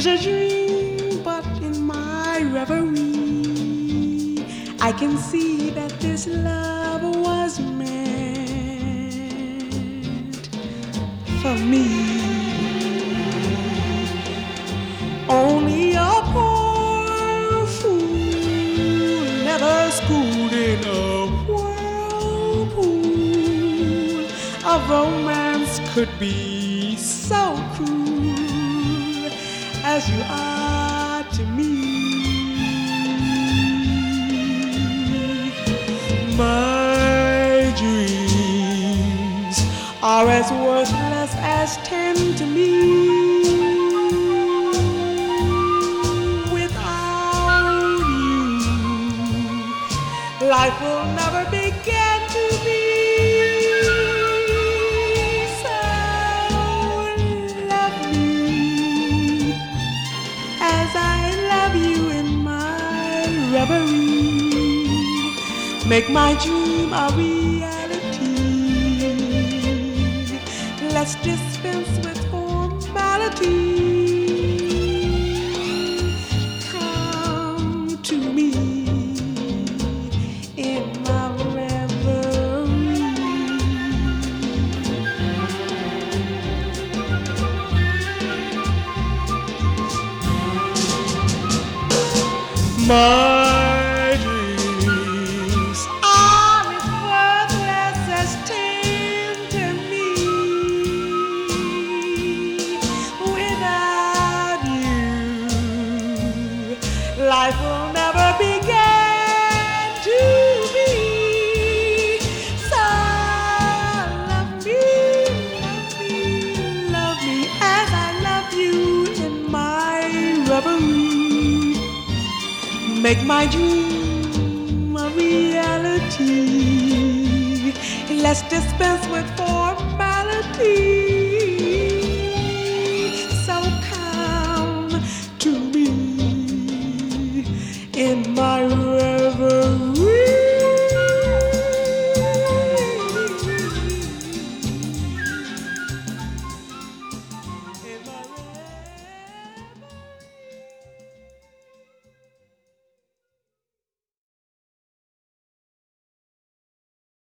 was a dream, but in my reverie, I can see that this love was meant for me. Only a poor fool, never schooled in a whirlpool of romance, could be so cruel as you are to me. My dreams are as worthless as 10 to me. Without you, life will never begin to be. So love me as I love you in my reverie. Make my dream a reality. Let's dispense with formality. Come to me in my reverie. My dreams are as worthless as 10 to me. Without you, life will never begin to be. So love me, love me, love me as I love you in my reverie. Make my dream a reality. Let's dispense with formality.